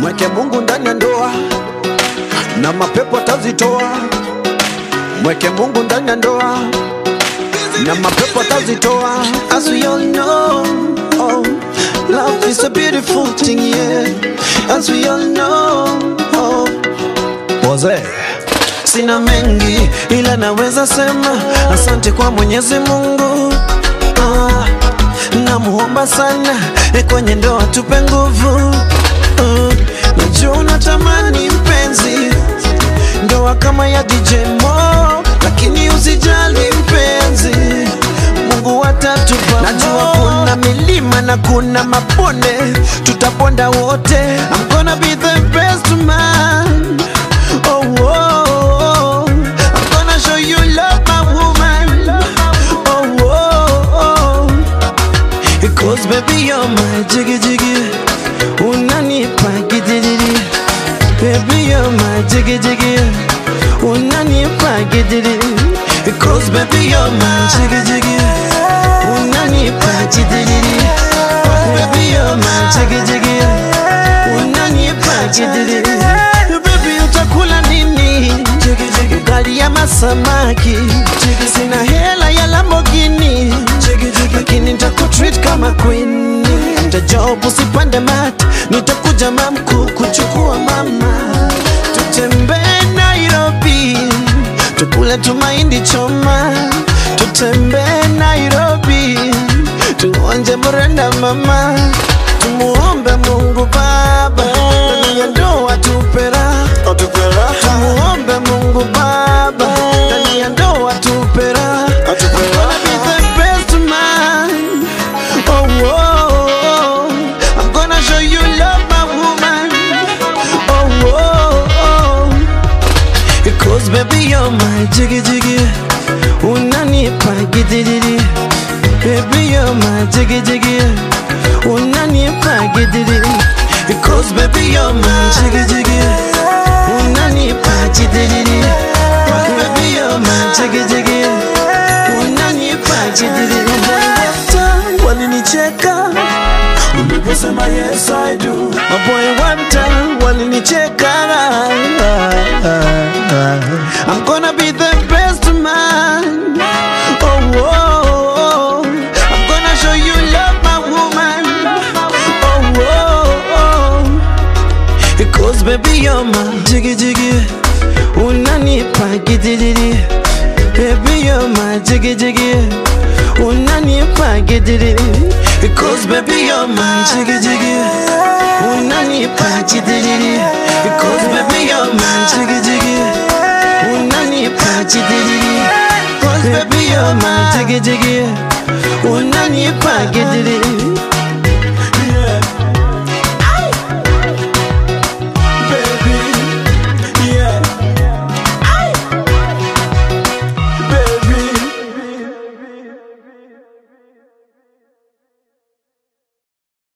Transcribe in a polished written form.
Mweke Mungu ndani ya ndoa na mapepo atazitoa. Mweke Mungu ndani ya ndoa na mapepo atazitoa. As we all know, oh, love is a beautiful thing, yeah. As we all know, oh, Boze. Sina mengi ila naweza sema asante kwa Mwenyezi Mungu. Namuomba sana kwenye ndoa tupe nguvu. Najua unatamani mpenzi ndoa kama ya DJ Mo, lakini usijali mpenzi, Mungu atatupa. Najua kuna milima na kuna mabonde, tutaponda wote. I'm gonna be the best man. Oh, oh, oh. I'm gonna show you love, my woman. Oh, oh, oh. Because baby you're my jiggy jiggy, unanipa gidiri. Baby you're my jiggy jiggy, unanipa gidiri. Because baby you're my jiggy jiggy, unanipa gidiri. Baby you're my jiggy jiggy, unanipa gidiri. Baby utakula nini? Ugali ya masamaki. Sina hela ya Lamborghini, lakini nitakutreat kama queen. Nitajob usipande mat, nitakuja mamku kuchukua mama. Tutembee Nairobi, tukule tumaindi choma. Tutembee Nairobi, tuonje mrenda mama. Tumuombe Mungu Baba ndani ya ndoa tupera. Tumuombe Mungu Baba ndani ya ndoa tupera. I'm gonna be the best man. Oh, oh, oh. I'm gonna show you love, my woman. Oh, oh, oh. Because baby you're my jiggy jiggy, unanipa gidiri. Baby you're my jiggy jiggy, unanipa gidiri. Because baby you're my jiggy jiggy, unanipa gidiri. Baby you're my jiggy jiggy, unanipa gidiri. Walinicheka uliposema yes I do. My boy one time walinicheka. I'm gonna be the best man. Oh, oh, oh. I'm gonna show you love, my woman. Oh, oh, oh. Because baby you're my jiggy jiggy, unanipa gidiri. Baby you're my jiggy jiggy, unanipa gidiri. Because baby you're my jiggy jiggy, unanipa gidiri. Because baby you're my jiggy jiggy, unanipa gidiri. Because baby you're my jiggy jiggy, unanipa gidiri.